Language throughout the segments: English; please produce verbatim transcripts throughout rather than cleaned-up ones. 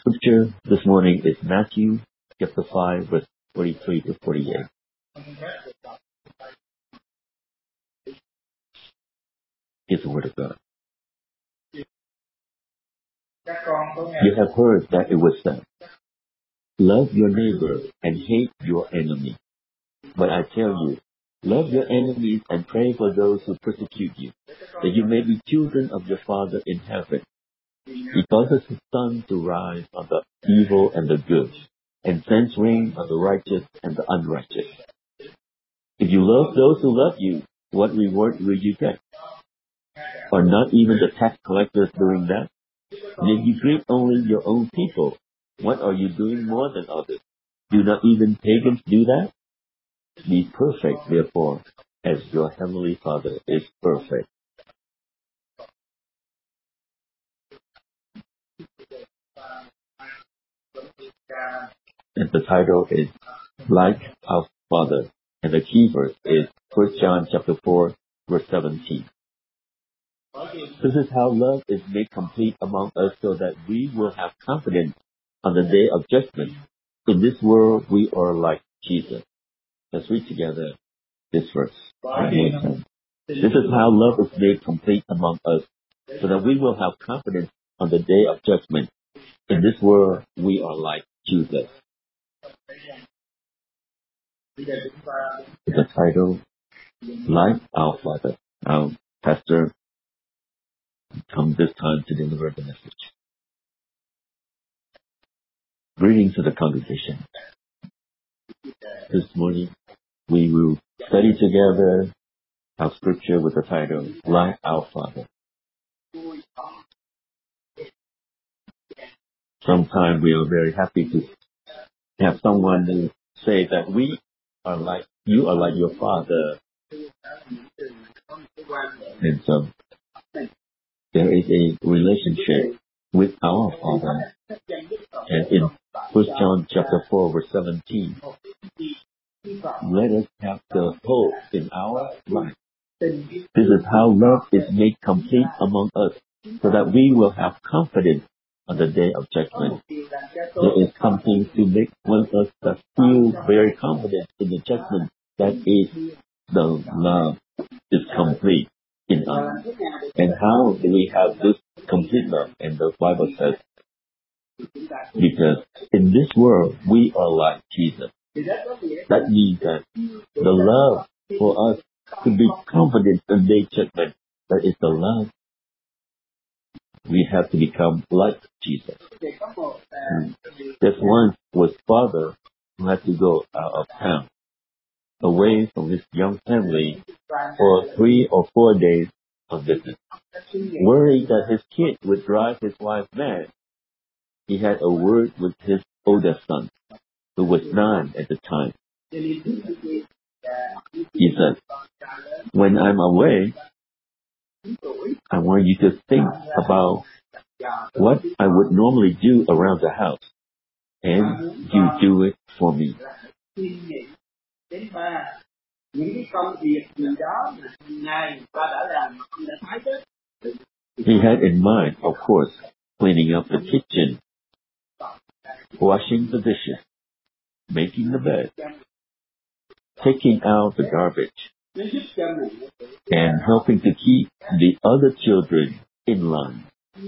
scripture this morning is Matthew chapter five, verse forty-three to forty-eight. It's the word of God. You have heard that it was said, love your neighbor and hate your enemy. But I tell you, love your enemies and pray for those who persecute you, that you may be children of your Father in heaven. He causes his sun to rise on the evil and the good, and sends rain on the righteous and the unrighteous. If you love those who love you, what reward will you get? Are not even the tax collectors doing that? And if you greet only your own people, what are you doing more than others? Do not even pagans do that? Be perfect, therefore, as your heavenly Father is perfect. And the title is Like Our Father. And the key verse is First John chapter four, verse seventeen. This is how love is made complete among us, so that we will have confidence on the day of judgment. In this world, we are like Jesus. Let's read together this verse. This is how love is made complete among us, so that we will have confidence on the day of judgment. In this world, we are like Jesus. The title, Like Our Father. Our pastor come this time to deliver the message. Greetings to the congregation. This morning, we will study together our scripture with the title, Like Our Father. Sometimes we are very happy to have someone who say that we are like, you are like your father. And so, there is a relationship with our Father. And in First John chapter four, verse seventeen, let us have the hope in our life. This is how love is made complete among us, so that we will have confidence on the day of judgment. There is something to make one of us feel very confident in the judgment. That is, the love is complete in us. And how do we have this complete love? And the Bible says, because in this world we are like Jesus. That means that the love for us to be confident in the judgment, that is the love. We have to become like Jesus. And this one was father who had to go out of town, away from his young family for three or four days of business. Worried that his kid would drive his wife mad, he had a word with his oldest son, who was nine at the time. He said, when I'm away, I want you to think about what I would normally do around the house, and you do it for me. He had in mind, of course, cleaning up the kitchen, washing the dishes, making the bed, taking out the garbage, and helping to keep the other children in line.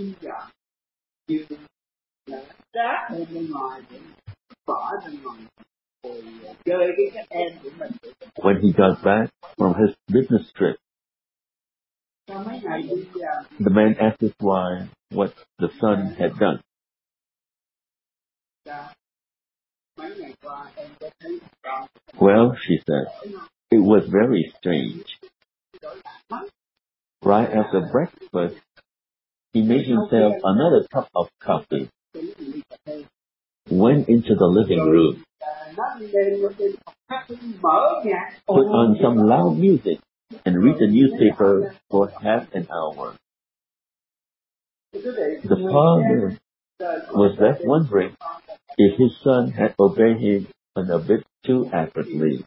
When he got back from his business trip, the man asked his wife what the son had done. Well, she said, it was very strange. Right after breakfast, he made himself another cup of coffee, went into the living room, put on some loud music, and read the newspaper for half an hour. The father was left wondering if his son had obeyed him a bit too accurately.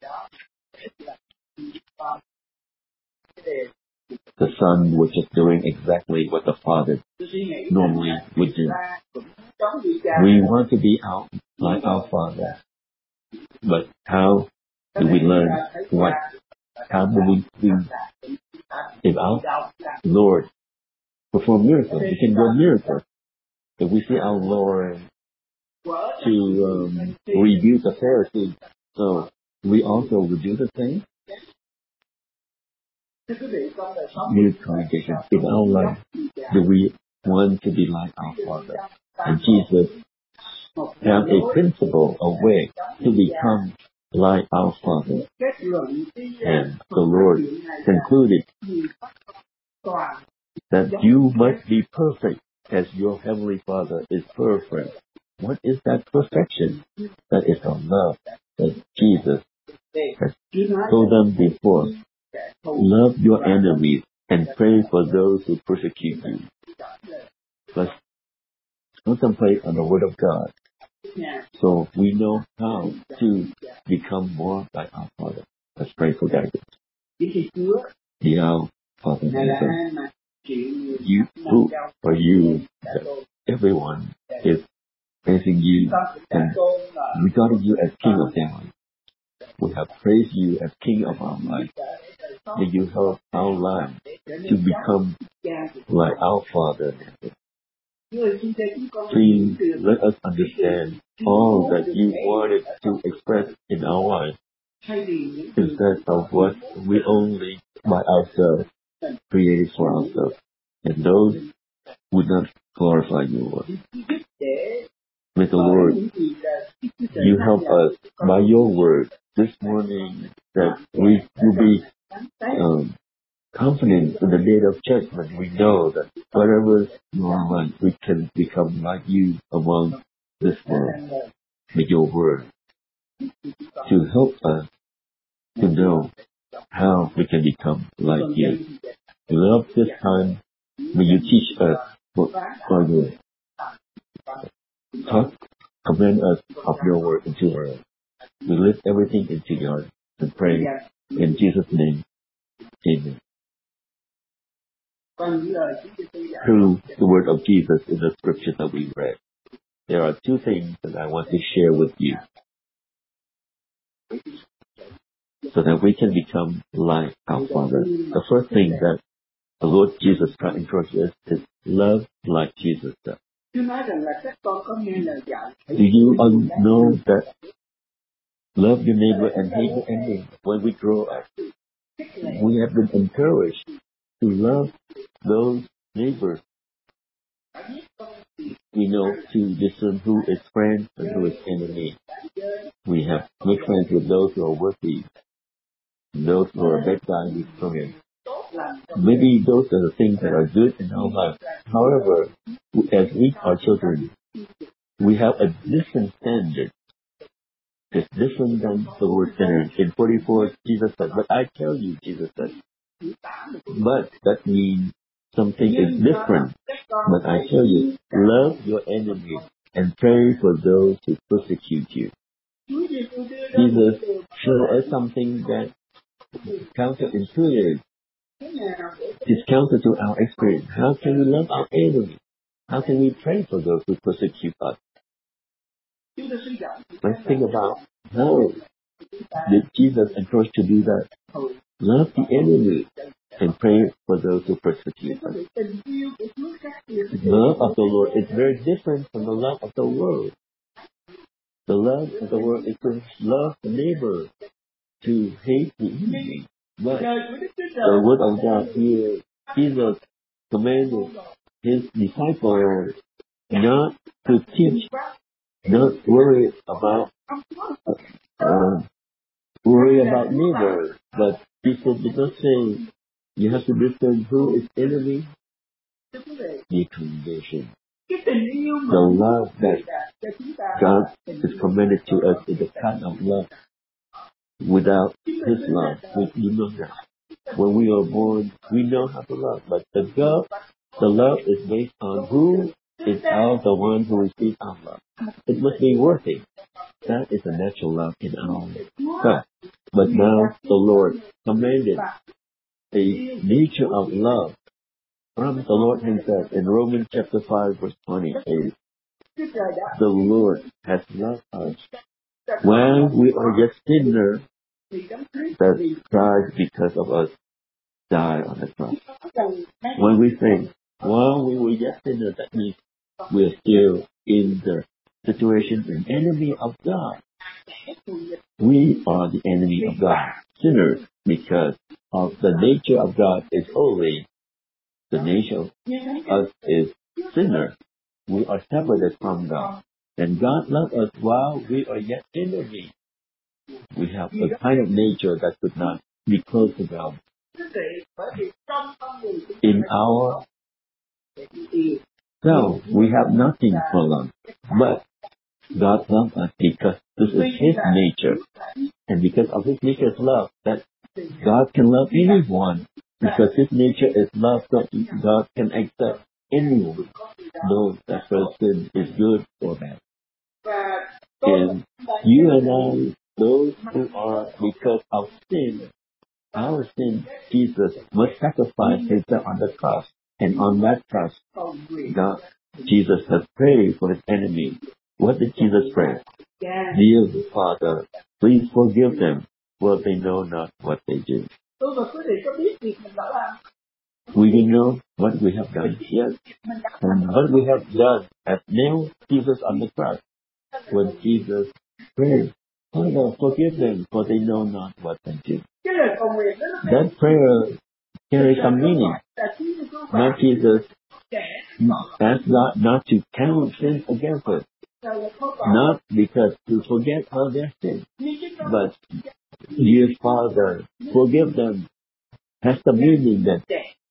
The son was just doing exactly what the father normally would do. We want to be out like our Father. But how do we learn what? How do we do? If our Lord perform miracles, we can do miracles. If we see our Lord to um, rebuke the Pharisees, so we also would do the same. Dear congregation, in our life, do we want to be like our Father? And Jesus have a principle, a way to become like our Father. And the Lord concluded that you must be perfect as your Heavenly Father is perfect. What is that perfection? That is the love that Jesus has told them before. Love your enemies and pray for those who persecute you. Let's contemplate on the Word of God, so we know how to become more like our Father. Let's pray for guidance. Dear Father in heaven, you, who are you, everyone is praising you and regarding you as King of their life. We have praised you as King of our life. May you help our life to become like our Father. Please let us understand all that you wanted to express in our life, instead of what we only by ourselves created for ourselves. And those would not glorify you, Lord. May the Lord, you help us by your word this morning, that we will be um, confident in the day of judgment. We know that whatever you are like, we can become like you among this world. May your word to help us to know how we can become like you. Love this time. May you teach us what for you. Talk, command us of your word into our life. We lift everything into your heart and pray in Jesus' name. Amen. Through the word of Jesus in the scripture that we read, there are two things that I want to share with you, so that we can become like our Father. The first thing that the Lord Jesus Christ encourages us is love like Jesus does. Do you know that love your neighbor and hate your enemy? When we grow up, we have been encouraged to love those neighbors. We know to discern who is friend and who is enemy. We have make friends with those who are worthy, those who are bad guys we forgive. Maybe those are the things that are good in our life. However, as we are children, we have a different standard. It's different than the word sinner. In forty-four, Jesus said, but I tell you, Jesus said. But that means something is different. But I tell you, love your enemies and pray for those who persecute you. Jesus showed us something that counterintuitive. It's counter to our experience. How can we love our enemies? How can we pray for those who persecute us? Let's think about how did Jesus encourage to do that? Love the enemy and pray for those who persecute us. The love of the Lord is very different from the love of the world. The love of the world is to love the neighbor, to hate the enemy. But the word of God here, Jesus commanded his disciples not to teach, not worry about uh, worry about neighbors, but Jesus did not say you have to discern who is enemy. The congregation, the love that God is commanded to us is the kind of love. Without His love, we do not know. When we are born, we know how to love, but the love, the love is based on who is our the one who receives our love. It must be worthy. That is a natural love in our heart. But now the Lord commanded a nature of love from the Lord Himself in Romans chapter five, verse twenty-eight. the Lord has loved us. When we are just sinners, that Christ, because of us, died on the cross. When we think, while we were just sinners, that means we're still in the situation, an enemy of God. We are the enemy of God, sinners, because of the nature of God is holy. The nature of us is sinner. We are separated from God. And God loved us while we are yet enemies. We have a kind of nature that could not be close to God. In our self, we have nothing for love. But God loves us because this is His nature. And because of His nature's love, that God can love anyone. Because His nature is love, so God can accept anyone, though that person is good or bad. And you and I, those who are, because of sin, our sin, Jesus must sacrifice Himself on the cross. And on that cross, God, Jesus has prayed for His enemy. What did Jesus pray? Dear Father, please forgive them, for they know not what they do. We will know what we have done. Yes. And what we have done has nailed Jesus on the cross. When Jesus prayed, Father, forgive them, for they know not what they do. That prayer carries some meaning. Not Jesus asked God not to count sin against us. Not because to forget all their sins, but dear Father, forgive them has the meaning that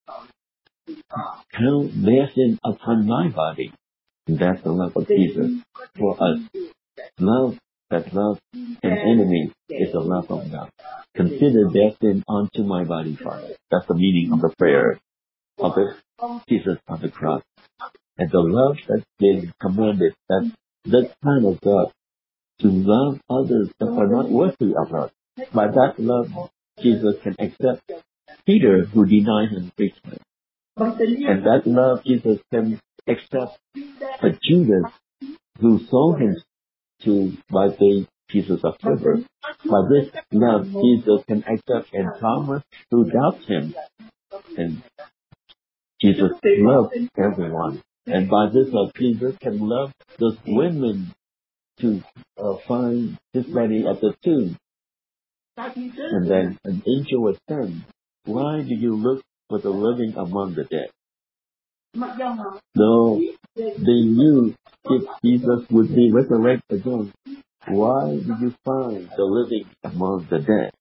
count their sin upon my body. That's the love of Jesus for us. Love that loves an enemy is the love of God. Consider their sin onto my body, Father. That's the meaning of the prayer of it, Jesus on the cross. And the love that's been commanded, that that kind of God, to love others that are not worthy of us. By that love, Jesus can accept Peter, who denied Him three times. And that love, Jesus can accept a Judas, who sold him to by paying pieces of silver. By this love, Jesus can accept and Thomas, who doubts Him. And Jesus loves everyone. And by this love, Jesus can love those women to uh, find His body at the tomb. And then an angel was sent. Why do you look for the living among the dead? Though they knew if Jesus would be resurrected again, why did you find the living among the dead?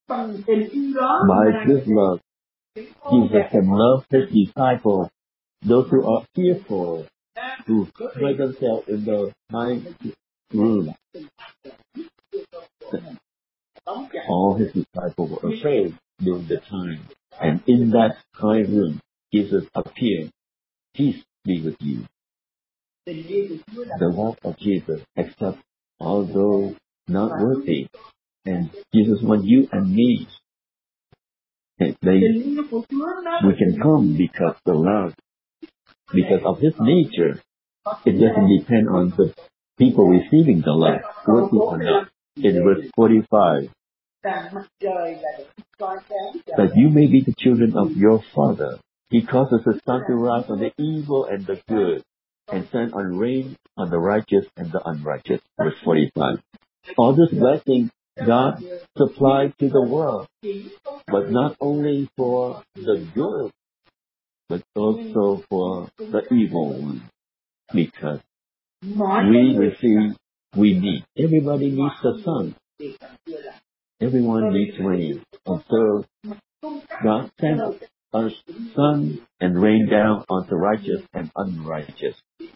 By this love, Jesus can love His disciples, those who are fearful, who hide themselves in the high room. All His disciples were afraid during the time. And in that high room, Jesus appeared. Peace be with you. The love of Jesus accepts all those not worthy. And Jesus wants you and me. They, we can come because the love, because of His nature. It doesn't depend on the people receiving the love, worthy or not. In verse forty-five, that you may be the children of your Father. He causes the sun to rise on the evil and the good, and send on rain on the righteous and the unrighteous. Verse forty-five. All this blessing God supplied to the world, but not only for the good, but also for the evil one. Because we receive, we need. Everybody needs the sun. Everyone needs rain. And so God sent us sun and rain down on the righteous and unrighteous.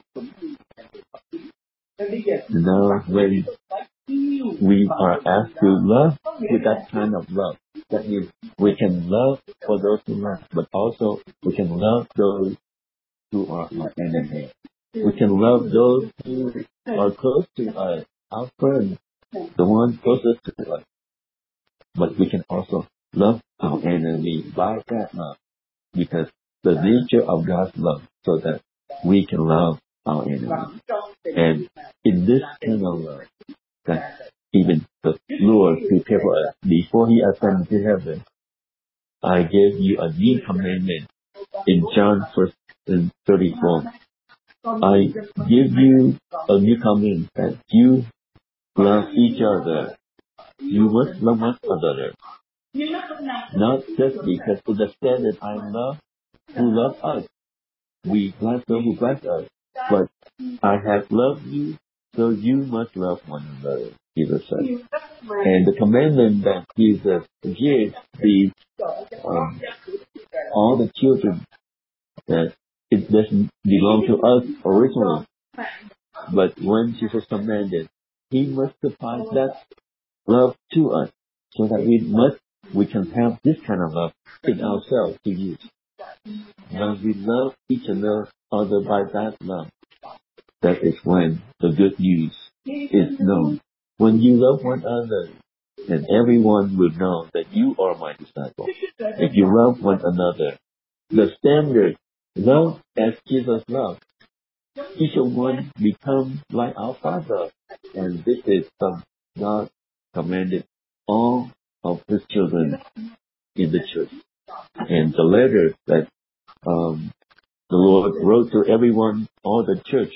Now when we are asked to love with that kind of love, that means we can love for those who love, but also we can love those who are our enemies. We can love those who are close to us, our friends, the ones closest to us. But we can also love our enemy by that love, because the nature of God's love, so that we can love our enemies. And in this kind of love, that even the Lord prepared for us before He ascended to heaven, I gave you a new commandment in John first thirty-four. I give you a new commandment that you love each other. You must love one another. Not just because to the standard I love who love us. We bless those who bless us. But I have loved you, so you must love one another, Jesus said. And the commandment that Jesus gives the um, all the children, that it doesn't belong to us originally. But when Jesus commanded, He must supply that love to us, so that we must, we can have this kind of love in ourselves to use. When we love each other other by that love, that is when the good news is known. When you love one another, then everyone will know that you are my disciple. If you love one another, the standard, love as Jesus loved, each one become like our Father. And this is some God commanded all of His children in the church. And the letter that um, the Lord wrote to everyone, all the church,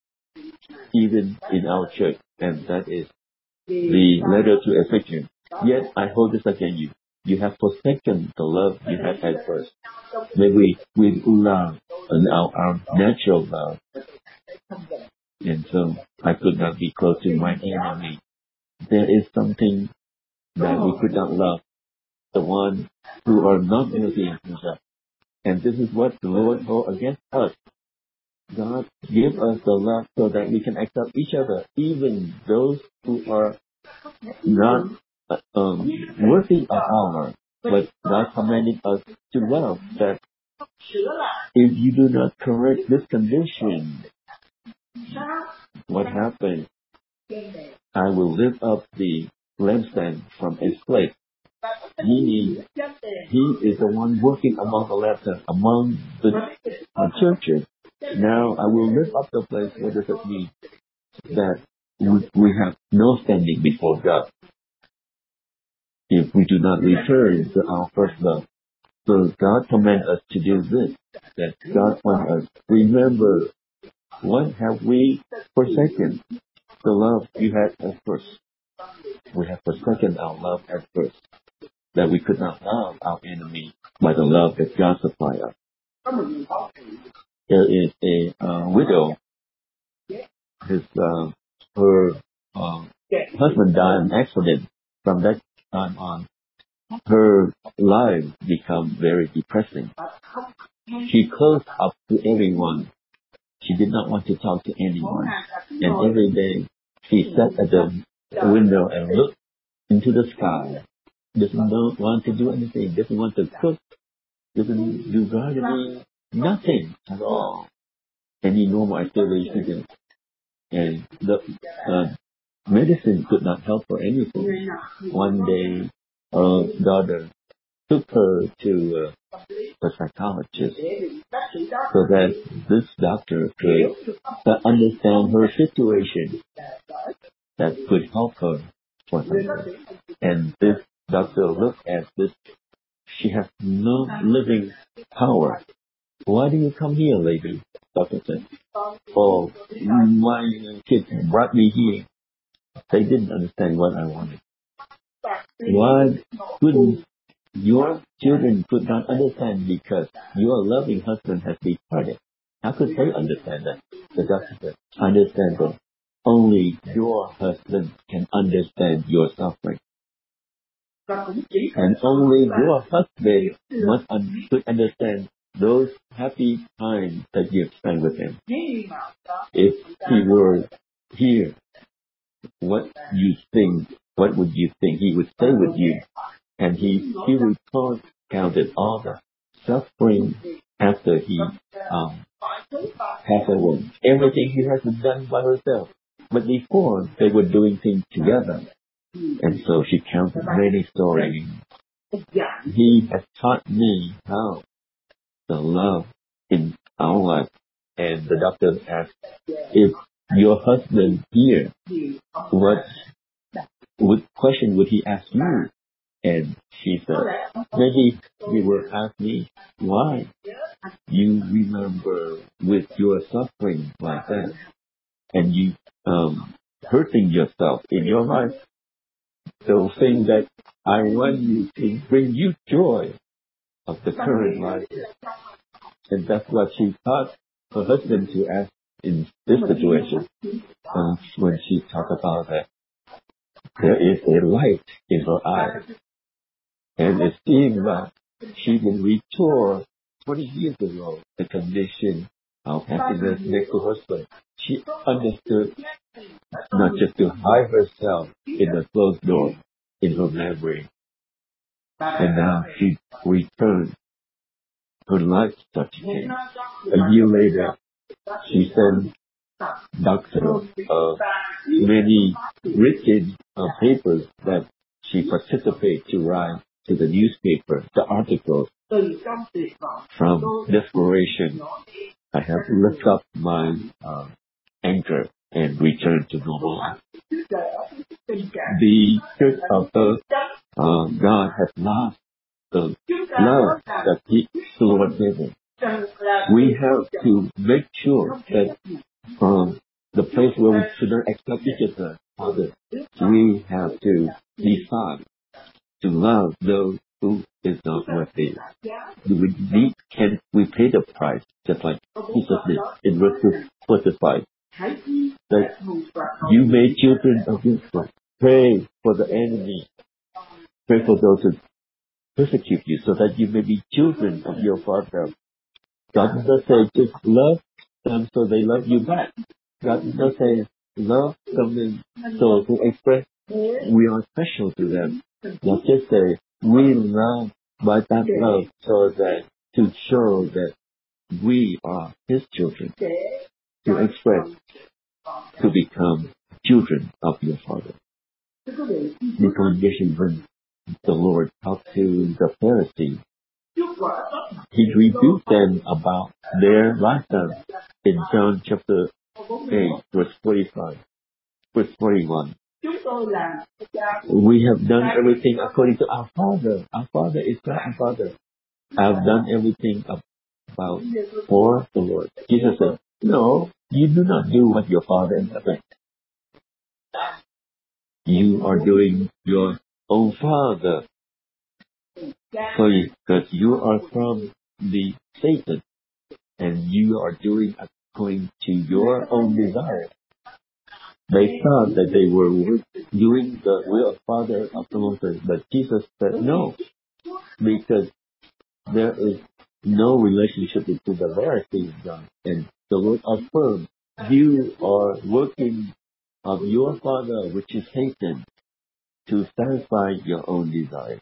even in our church, and that is the letter to Ephesians. Yet I hold this against you. You have forsaken the love you had at first. Maybe with love and our, our natural love. And so I could not be close to my enemy. There is something that we could not love, the one who are not guilty in himself. And this is what the Lord holds against us. God give us the love so that we can accept each other, even those who are not um, worthy of our love. But God commanded us to love, that if you do not correct this condition, what happens? I will lift up the lampstand from its place. Meaning, He is the one working among the lampstands, among the uh, churches. Now I will lift up the place. What does it mean? That we, we have no standing before God if we do not return to our first love. So God commands us to do this. That God wants us to remember, what have we forsaken? The love you had at first. We have forsaken our love at first. That we could not love our enemy by the love that God supplied us. There is a uh, widow. His uh, her uh, husband died in an accident. From that time on, her life became very depressing. She closed up to everyone. She did not want to talk to anyone. And every day she sat at the window and looked into the sky. Doesn't know, want to do anything. Doesn't want to cook. Doesn't do gardening. Nothing at all. Any normal activity. And the uh, medicine could not help her anything. One day, her daughter took her to uh, a psychologist so that this doctor could uh, understand her situation, that could help her for something. And this doctor looked at this. She has no living power. Why do you come here, lady? Doctor said. Oh, my kids brought me here. They didn't understand what I wanted. Why couldn't your children could not understand? Because your loving husband has departed. How could they understand that? The doctor said, understand that only your husband can understand your suffering. And only your husband must un- could understand those happy times that you have spent with him. If he were here, what you think, what would you think? He would stay with you, and he he would count counted all the suffering after he um passed away. Everything he has done by herself, but before they were doing things together, and so she counted many stories. He has taught me how to love in our life And the doctor asked, if your husband here, what what question would he ask you? And she said, maybe he will ask me, why you remember with your suffering like that, and you um, hurting yourself in your life. So saying that I want you to bring you joy of the current life. And that's what she taught her husband to ask in this situation. Um, when she talked about that, there is a light in her eyes. And it seemed that she would restore twenty years ago the condition of happiness next to her husband. She understood not just to hide herself in the closed door in her memory. And now she returned. Her life started to change. A year later, she sent Doctor uh, many written uh, papers that she participated to write to the newspaper, the articles. From desperation, I have lifted up my uh, anchor and returned to normal life. The Church of the uh, God has lost the love that He, the Lord gave us. We have to make sure that from the place where we should not expect each other, others, we have to decide to love those who is not worthy. We need, can we pay the price, just like Jesus did in verse forty-five, that you made children of Israel. Pray for the enemy. Pray for those who persecute you, so that you may be children of your Father. God does not say just love them so they love you back. God does not say love them so to express we are special to them. God just say we love by that love so that to show that we are His children, to express, to become children of your Father. The congregation, when the Lord talked to the Pharisees, He rebuked them about their lifestyle in John chapter eight, verse forty-five, verse forty-one. We have done everything according to our Father. Our Father is not our Father. I have done everything about for the Lord. Jesus said, no, you do not do what your Father in heaven. You are doing your own Father. So because you are from the Satan and you are doing according to your own desire. They thought that they were doing the will of Father of the Lord, but Jesus said no, because there is no relationship between the Pharisee and God. And the Lord affirmed, you are working of your Father, which is Satan, to satisfy your own desires.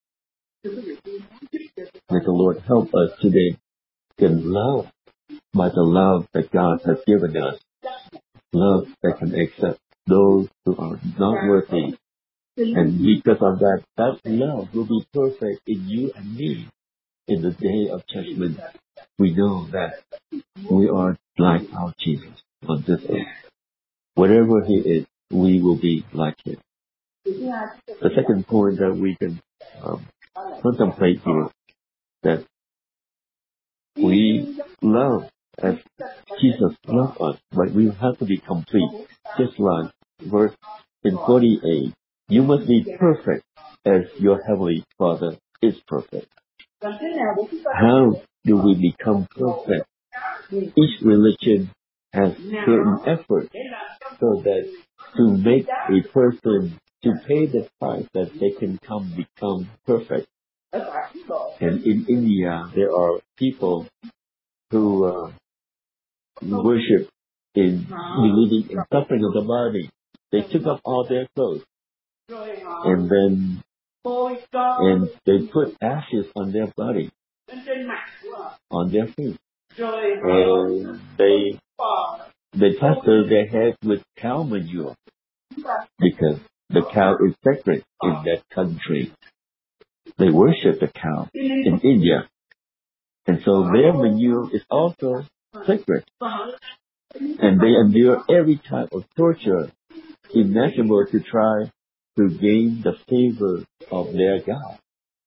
May the Lord help us today to love by the love that God has given us. Love that can accept those who are not worthy. And because of that, that love will be perfect in you and me. In the day of judgment, we know that we are like our Jesus on this earth. Whatever He is, we will be like Him. The second point that we can um, contemplate here, that we love as Jesus loved us, but we have to be complete. Just like verse in forty-eight, you must be perfect as your heavenly Father is perfect. How do we become perfect? Each religion has certain effort so that to make a person to pay the price that they can come become perfect. And in India, there are people who uh, worship in believing in suffering of the body. They took up all their clothes and then and they put ashes on their body, on their feet, and they they plaster their heads with cow manure because the cow is sacred in that country. They worship the cow in India, and so their manure is also sacred. And they endure every type of torture imaginable to try to gain the favor of their God.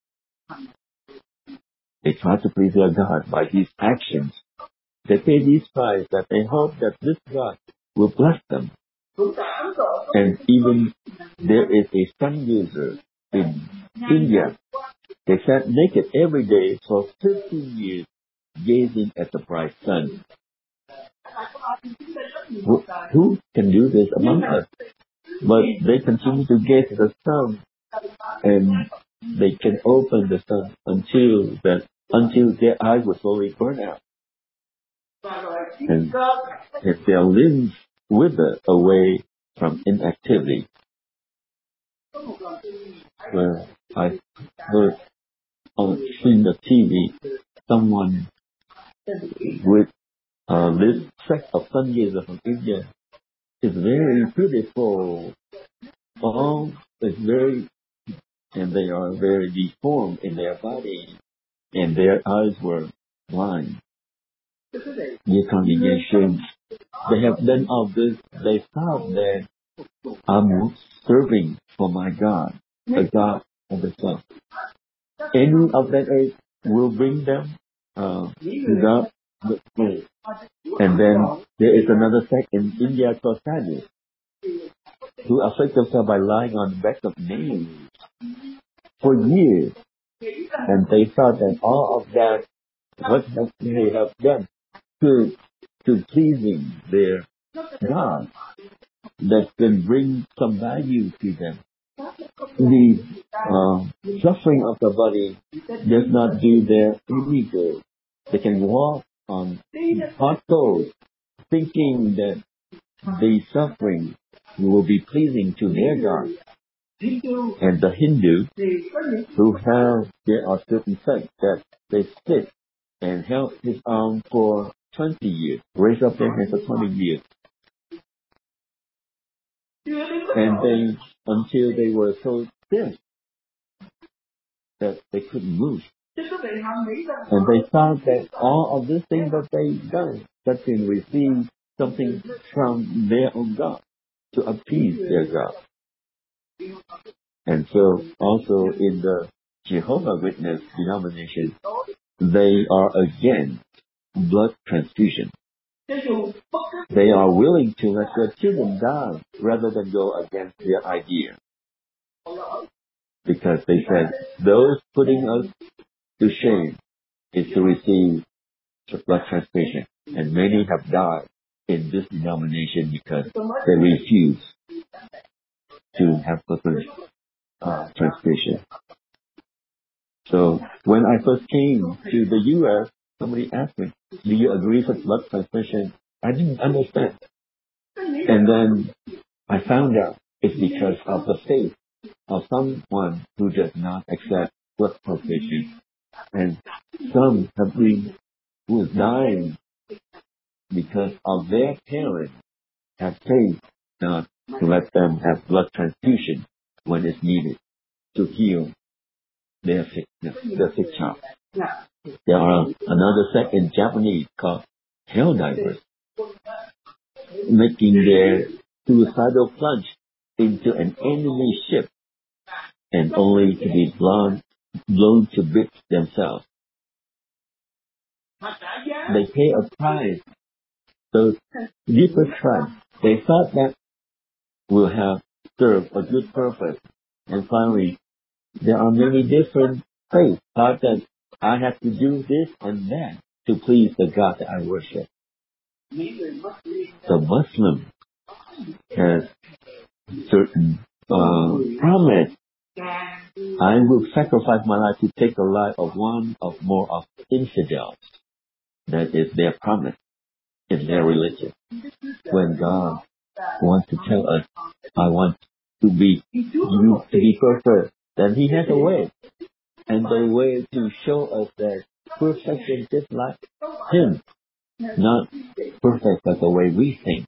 They try to please their God by these actions. They pay these prices that they hope that this God will bless them. And even there is a sun gazer in India. They sat naked every day for fifteen years, gazing at the bright sun. Who, who can do this among us? But they continue to gaze at the sun, and they can open the sun until that until their eyes will slowly burn out, and if their limbs wither away from inactivity. Where I heard on in the T V someone with uh, this sect of sun gazers from India is very beautiful. All is very, and they are very deformed in their body, and their eyes were blind. Dear congregation, they have done all this. They thought that I'm serving for my God, the God of the sun. Any of that age will bring them uh, to God. And then there is another sect in India called Sadhus, who afflict themselves by lying on the back of nails for years. And they thought that all of that, what they have done to, to pleasing their God, that can bring some value to them. The uh, suffering of the body does not do them any good. They can walk on hot coals thinking that the suffering will be pleasing to their God. And the Hindu who have, there are certain sects that they sit and held his arm for twenty years, raise up their hands for twenty years. And they, until they were so stiff that they couldn't move. And they thought that all of these things that they done, that can receive something from their own God, to appease their God. And so also in the Jehovah Witness denomination, they are against blood transfusion. They are willing to let their children die rather than go against their idea. Because they said, those putting us to shame is to receive blood transfusion. And many have died in this denomination because they refuse to have blood uh, transfusion. So when I first came to the U S, somebody asked me, do you agree with blood transfusion? I didn't understand. And then I found out it's because of the faith of someone who does not accept blood transfusion. And some have been who is dying because of their parents have faith not to let them have blood transfusion when it's needed to heal their sickness, their sick child. There are another sect in Japanese called hell divers, making their suicidal plunge into an enemy ship and only to be blown, blown to bits themselves. They pay a price. So deeper tribes, they thought that will have served a good purpose. And finally, there are many different faiths. Thought that I have to do this and that to please the God that I worship. The Muslim has certain uh, promise. I will sacrifice my life to take the life of one of more of infidels. That is their promise in their religion. When God wants to tell us, I want to be you to be perfect, then He has a way. And the way to show us that perfection is like Him. Not perfect but the way we think.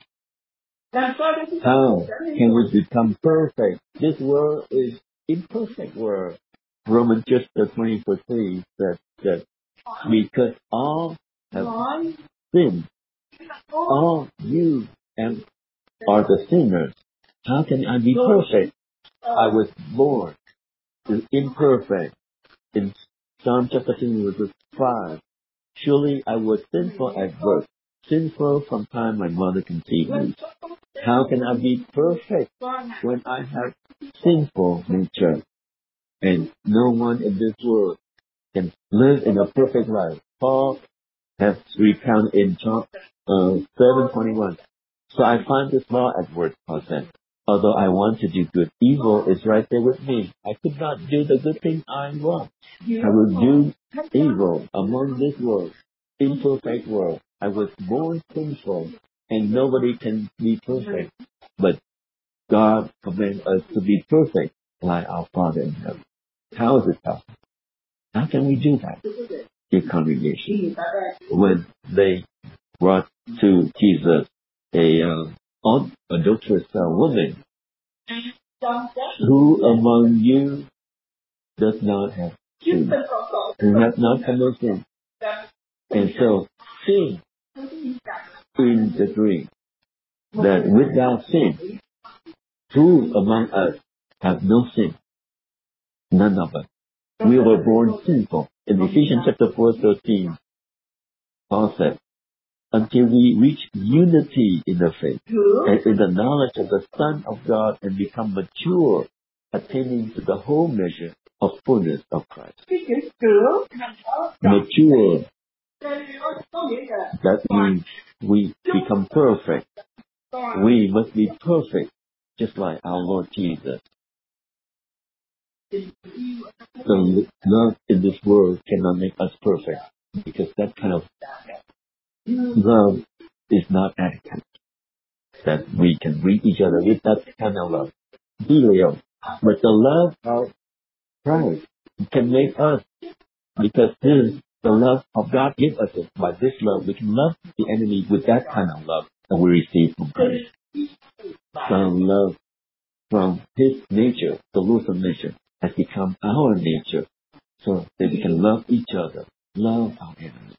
How can we become perfect? This world is imperfect world. Romans chapter twenty verse three says that because all have sin. All you and are the sinners. How can I be perfect? I was born imperfect. In Psalm chapter two, verse five, surely I was sinful at birth, sinful from time my mother conceived me. How can I be perfect when I have sinful nature? And no one in this world can live in a perfect life. Paul has recounted in John uh, seven twenty-one. So I find this law at work, Paul said. Although I want to do good, evil is right there with me. I could not do the good thing I want. I will do evil among this world, imperfect world. I was born sinful, and nobody can be perfect. But God commands us to be perfect like our Father in heaven. How is it possible? How can we do that? Dear congregation, when they brought to Jesus a uh, adulterous uh, woman, who among you does not have sin? Who has not committed sin? And so, seeing in the dream that without sin, who among us have no sin? None of us. We were born sinful. In Ephesians chapter four, thirteen, Paul said, until we reach unity in the faith and in the knowledge of the Son of God and become mature, attaining to the whole measure of fullness of Christ. Mature. That means we become perfect. We must be perfect, just like our Lord Jesus. The love in this world cannot make us perfect, because that kind of love is not adequate. That we can reach each other with that kind of love. Filial. But the love of Christ can make us, because this the love of God gives us it. By this love, we can love the enemy with that kind of love that we receive from Christ. Some love from His nature, the Lutheran nature, has become our nature, so that we can love each other, love our enemy.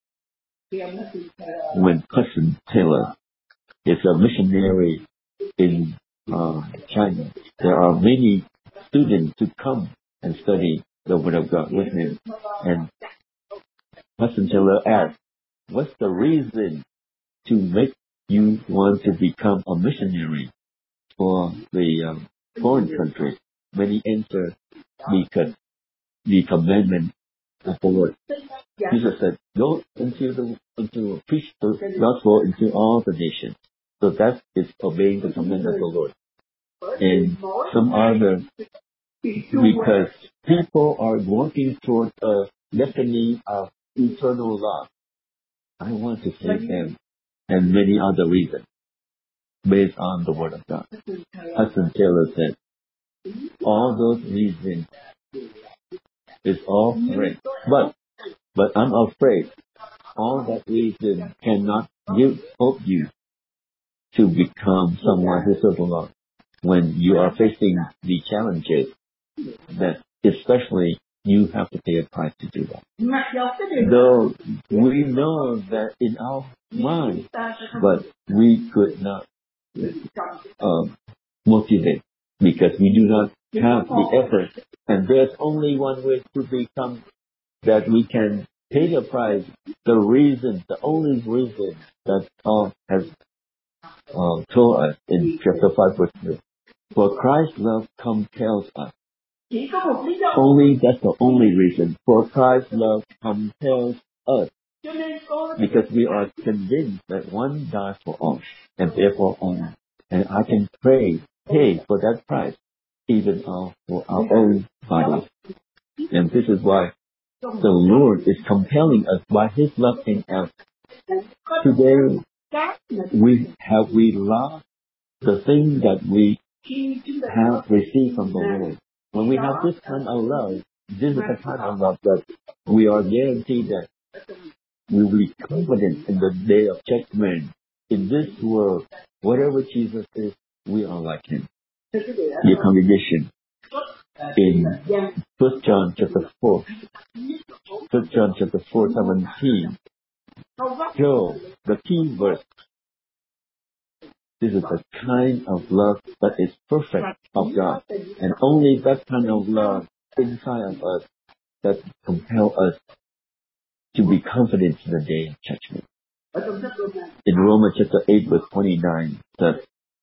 When Hudson Taylor is a missionary in uh, China, there are many students who come and study the Word of God with him. And Hudson Taylor asked, what's the reason to make you want to become a missionary for the um, foreign countries? Many answer, because the commandment of the Lord. Jesus said, go into the into preach the gospel into all the nations. So that is obeying the command of the Lord. And some other, because people are working toward a destiny of eternal love. I want to save them, and many other reasons based on the Word of God. Hudson Taylor said, all those reasons is all correct, but but I'm afraid all that reason cannot give help you to become someone who serves the Lord when you are facing the challenges that especially you have to pay a price to do that. Though we know that in our mind, but we could not uh, motivate, because we do not have the effort. And there's only one way to become that we can pay the price. The reason, the only reason that Paul has uh, told us in chapter five, verse three. For Christ's love compels us. Only that's the only reason. For Christ's love compels us. Because we are convinced that one died for all, and therefore all. And I can pray, pay for that price, even uh, for our own bodies. And this is why the Lord is compelling us by His love in us. Today, we have we lost the thing that we have received from the Lord. When we have this kind of love, this is the kind of love that we are guaranteed that we will be confident in the day of judgment. In this world, whatever Jesus is, we are like Him. Dear congregation, in First John chapter four, First John chapter four, seventeen, Joel, the key verse. This is the kind of love that is perfect of God. And only that kind of love inside of us that compel us to be confident in the day of judgment. In Romans chapter eight verse twenty-nine says,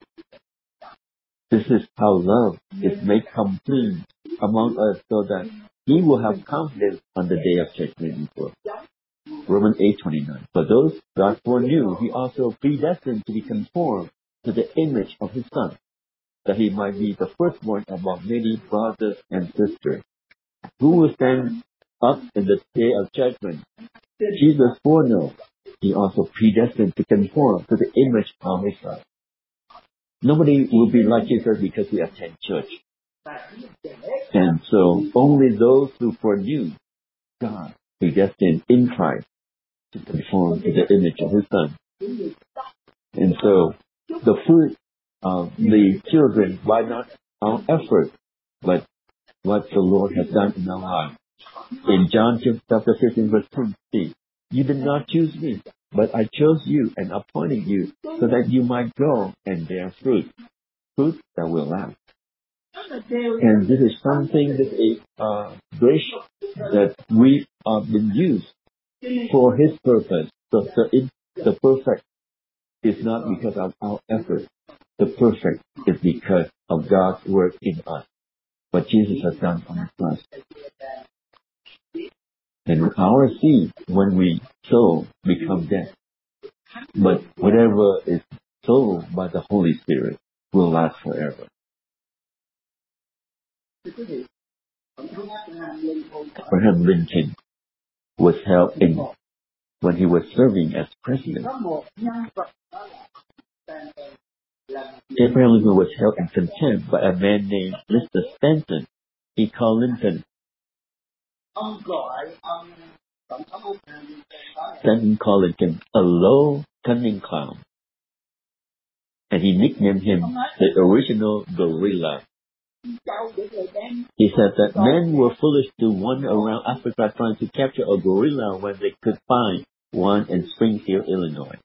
this is how love is made complete among us so that we will have confidence on the day of judgment. Romans eight twenty-nine. For those God foreknew, He also predestined to be conformed to the image of His Son, that He might be the firstborn among many brothers and sisters. Who will stand up in the day of judgment? Jesus foreknows. He also predestined to conform to the image of His Son. Nobody will be like Jesus because we attend church. And so only those who foreknew God predestined in Christ to conform to the image of His Son. And so the fruit of the children by not our effort, but what the Lord has done in our lives. In John chapter fifteen verse twenty, you did not choose me, but I chose you and appointed you so that you might go and bear fruit, fruit that will last. And this is something that is uh, grace that we have been used for His purpose. So the, the perfect is not because of our effort. The perfect is because of God's work in us. What Jesus has done on the cross. And our seed, when we sow, become dead. But whatever is sown by the Holy Spirit will last forever. Abraham Lincoln was held in when he was serving as president. Abraham Lincoln was held in contempt by a man named Mister Stanton. He called Lincoln. Stanton called Lincoln a low, cunning clown. And he nicknamed him the original gorilla. He said that men were foolish to wander around Africa trying to capture a gorilla when they could find one in Springfield, Illinois.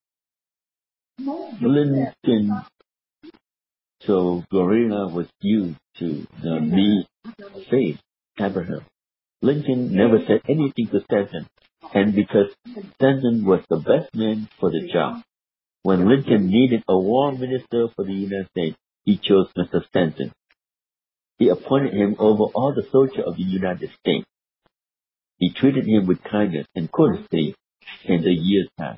Lincoln, so gorilla was used to uh, be faith, Abraham. Lincoln never said anything to Stanton, and because Stanton was the best man for the job. When Lincoln needed a war minister for the United States, he chose Mister Stanton. He appointed him over all the soldiers of the United States. He treated him with kindness and courtesy in the years past.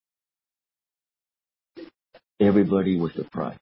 Everybody was surprised.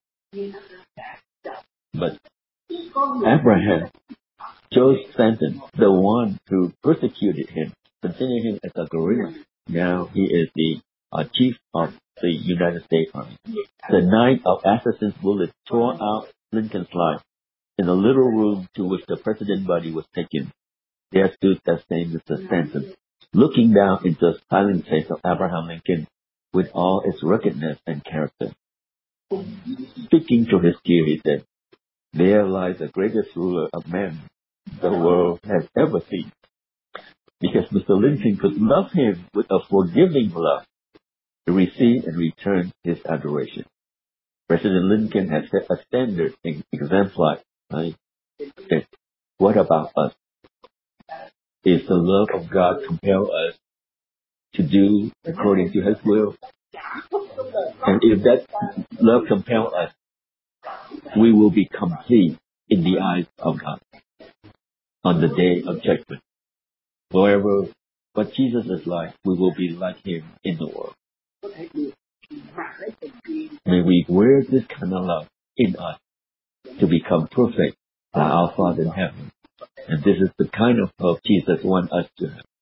But Abraham chose Stanton, the one who persecuted him, considered him as a gorilla. Now he is the uh, chief of the United States Army. The night of assassin's bullets tore out Lincoln's life. In the little room to which the president's body was taken, there stood that same Mister Stanton, looking down into the silent face of Abraham Lincoln with all its ruggedness and character. Speaking to his tear, he said, "There lies the greatest ruler of men the world has ever seen." Because Mister Lincoln could love him with a forgiving love, he received and returned his adoration. President Lincoln has set a standard and exemplar. Right? What about us? Is the love of God compel us to do according to His will? And if that love compels us, we will be complete in the eyes of God on the day of judgment. However, what Jesus is like, we will be like Him in the world. May we wear this kind of love in us to become perfect like our Father in heaven. And this is the kind of love Jesus wants us to have.